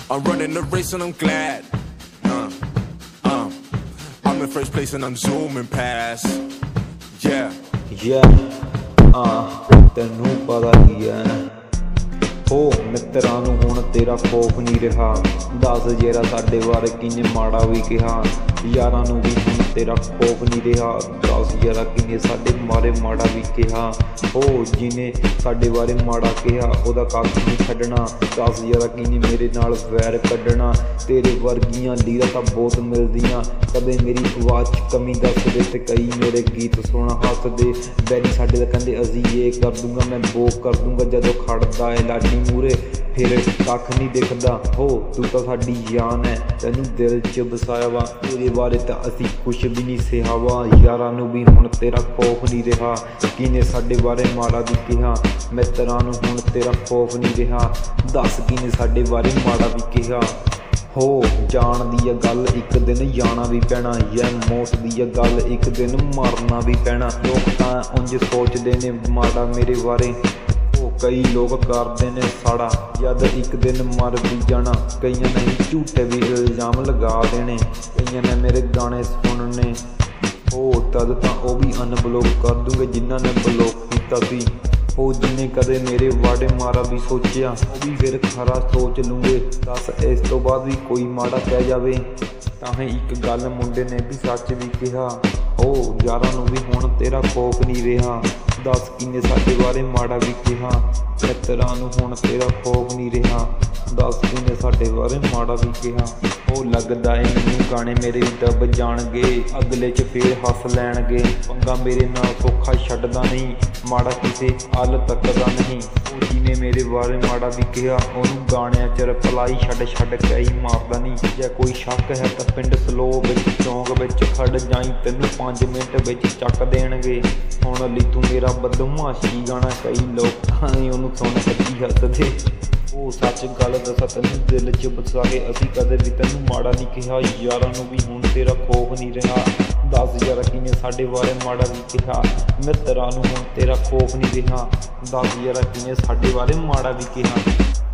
I'm running the race and I'm glad. I'm in first place and I'm zooming past. Yeah. ਤੈਨੂੰ ਪਤਾ ਹੀ ਹੈ ਹੋ ਮਿੱਤਰਾਂ ਨੂੰ ਹੁਣ ਤੇਰਾ ਖੌਫ ਨਹੀਂ ਰਿਹਾ। ਦੱਸ ਜਿਹੜਾ ਸਾਡੇ ਬਾਰੇ ਕਿੰਨੇ ਮਾੜਾ ਵੀ ਕਿਹਾ, ਯਾਰਾਂ ਨੂੰ ਵੀ ਹੁਣ ਤੇਰਾ ਖੌਫ ਨਹੀਂ ਰਿਹਾ। ਦੱਸ ਯਾਰਾ ਕਿੰਨੇ ਸਾਡੇ ਬਾਰੇ ਮਾੜਾ ਵੀ ਕਿਹਾ, ਹੋ ਜਿਹਨੇ ਸਾਡੇ ਬਾਰੇ ਮਾੜਾ ਕਿਹਾ ਉਹਦਾ ਕੱਖ ਨਹੀਂ ਛੱਡਣਾ। ਦੱਸ ਯਾਰਾ ਕਿੰਨੇ ਮੇਰੇ ਨਾਲ ਵੈਰ ਕੱਢਣਾ। ਤੇਰੇ ਵਰਗੀਆਂ ਲੀਰਾਂ ਤਾਂ ਬਹੁਤ ਮਿਲਦੀਆਂ, ਕਦੇ ਮੇਰੀ ਆਵਾਜ਼ 'ਚ ਕਮੀ ਦੱਸਦੇ ਤੇ ਕਈ ਮੇਰੇ ਗੀਤ ਸੁਣ ਹੱਸਦੇ। ਬੈਰੀ ਸਾਡੇ ਤਾਂ ਕਹਿੰਦੇ ਅਸੀਂ ਇਹ ਕਰ ਦੂੰਗਾ, ਮੈਂ ਬੋ ਕਰ ਦੂੰਗਾ। ਜਦੋਂ ਖੜਦਾ ਏ ਲਾਡੀ ਮੂਹਰੇ ਫਿਰ ਕੱਖ ਨਹੀਂ ਦਿਖਦਾ। ਹੋ ਤੂੰ ਤਾਂ ਸਾਡੀ ਜਾਨ ਹੈ, ਤੈਨੂੰ ਦਿਲ 'ਚ ਵਸਾਇਆ ਵਾ। ਤੇਰੇ ਬਾਰੇ ਤਾਂ ਅਸੀਂ ਕੁਛ ਵੀ ਨਹੀਂ ਸਿਹਾ ਵਾ। ਯਾਰਾਂ ਨੂੰ ਵੀ ਹੁਣ ਤੇਰਾ ਖੌਫ ਨਹੀਂ ਰਿਹਾ, ਕਿਹਨੇ ਸਾਡੇ ਬਾਰੇ ਮਾੜਾ ਵੀ ਕਿਹਾ। ਮਿੱਤਰਾਂ ਨੂੰ ਹੁਣ ਤੇਰਾ ਖੌਫ ਨਹੀਂ ਰਿਹਾ, ਦੱਸ ਕਿਹਨੇ ਸਾਡੇ ਬਾਰੇ ਮਾੜਾ ਵੀ ਕਿਹਾ। ਹੋ ਜਾਣ ਦੀ ਆ ਗੱਲ ਇੱਕ ਦਿਨ ਜਾਣਾ ਵੀ ਪੈਣਾ, ਯਾ ਮੌਤ ਦੀ ਆ ਗੱਲ ਇੱਕ ਦਿਨ ਮਰਨਾ ਵੀ ਪੈਣਾ। ਲੋਕ ਤਾਂ ਉਂਝ ਸੋਚਦੇ ਨੇ ਮਾੜਾ ਮੇਰੇ ਬਾਰੇ, ਉਹ ਕਈ ਲੋਕ ਕਰਦੇ ਨੇ ਸਾੜਾ ਜਦ ਇੱਕ ਦਿਨ ਮਰ ਵੀ ਜਾਣਾ। ਕਈਆਂ ਨੇ ਝੂਠੇ ਵੀ ਇਲਜ਼ਾਮ ਲਗਾ ਦੇਣੇ, ਕਈਆਂ ਨੇ ਮੇਰੇ ਗਾਣੇ ਸੁਣਨੇ। ਉਹ ਤਦ ਤਾਂ ਉਹ ਵੀ ਅਨਬਲੌਕ ਕਰ ਦੂੰਗੇ ਜਿਨ੍ਹਾਂ ਨੇ ਬਲੌਕ ਕੀਤਾ ਸੀ। ਉਹ ਜਿਹਨੇ ਕਦੇ ਮੇਰੇ ਵਾੜੇ ਮਾਰਾ ਵੀ ਸੋਚਿਆ, ਉਹ ਵੀ ਫਿਰ ਖਰਾ ਸੋਚ ਲੂੰਗੇ। ਦੱਸ ਇਸ ਤੋਂ ਬਾਅਦ ਵੀ ਕੋਈ ਮਾੜਾ ਕਹਿ ਜਾਵੇ ਤਾਂ ਹੀ ਇੱਕ ਗੱਲ ਮੁੰਡੇ ਨੇ ਵੀ ਸੱਚ ਵੀ ਕਿਹਾ। ਉਹ ਯਾਰਾਂ ਨੂੰ ਵੀ ਹੁਣ ਤੇਰਾ ਖੌਫ ਨਹੀਂ ਰਿਹਾ, ਦੱਸ ਕਿੰਨੇ ਸਾਡੇ ਬਾਰੇ ਮਾੜਾ ਵੀ ਕਿਹਾ। ਮਿੱਤਰਾਂ ਨੂੰ ਹੁਣ ਤੇਰਾ ਖੌਫ ਨਹੀਂ ਰਿਹਾ, ਦੱਸ ਕਿੰਨੇ ਸਾਡੇ ਬਾਰੇ ਮਾੜਾ ਵੀ ਕਿਹਾ। ਉਹ ਲੱਗਦਾ ਏ ਮੈਨੂੰ ਗਾਣੇ ਮੇਰੇ ਦਬ ਜਾਣਗੇ, ਅਗਲੇ 'ਚ ਫੇਰ ਹੱਸ ਲੈਣਗੇ। ਪੰਗਾ ਮੇਰੇ ਨਾਲ ਸੌਖਾ ਛੱਡਦਾ ਨਹੀਂ, ਮਾੜਾ ਕਿਸੇ ਹੱਲ ਤੱਕਦਾ ਨਹੀਂ। ਉਹ ਜਿਹਨੇ ਮੇਰੇ ਬਾਰੇ ਮਾੜਾ ਵੀ ਕਿਹਾ ਉਹਨੂੰ ਗਾਣਿਆਂ 'ਚ ਰਿਪਲਾਈ ਛੱਡ ਕੇ ਹੀ ਮਾਰਦਾ ਨਹੀਂ। ਜੇ ਕੋਈ ਸ਼ੱਕ ਹੈ ਤਾਂ ਪਿੰਡ ਸਲੋ ਵਿੱਚ ਚੌਂਕ ਵਿੱਚ ਖੜ ਜਾਈ, ਤੈਨੂੰ 5 ਮਿੰਟ ਵਿੱਚ ਚੱਕ ਦੇਣਗੇ। ਹੁਣ ਲਈ ਤੂੰ ਮੇਰਾ ਬਦਮਾਸ਼ੀ ਗਾਣਾ ਕਈ ਲੋਕ ਤਾਂ ਉਹਨੂੰ ਸੁਣ ਸੱਚੀ ਹੱਸਦੇ। ਉਹ ਸੱਚ ਗੱਲ ਦੱਸਾਂ ਤੈਨੂੰ ਦਿਲ 'ਚ ਵਸਾ ਕੇ, ਅਸੀਂ ਕਦੇ ਵੀ ਤੈਨੂੰ ਮਾੜਾ ਨਹੀਂ ਕਿਹਾ। ਯਾਰਾਂ ਨੂੰ ਵੀ ਹੁਣ ਤੇਰਾ ਖੌਫ ਨਹੀਂ ਰਿਹਾ, ਦੱਸ ਯਾਰਾ ਕਿਹਨੇ ਸਾਡੇ ਬਾਰੇ ਮਾੜਾ ਵੀ ਕਿਹਾ। ਮਿੱਤਰਾਂ ਨੂੰ ਹੁਣ ਤੇਰਾ ਖੌਫ ਨਹੀਂ ਰਿਹਾ, ਦੱਸ ਯਾਰਾ ਕਿਹਨੇ ਸਾਡੇ ਬਾਰੇ ਮਾੜਾ ਵੀ ਕਿਹਾ।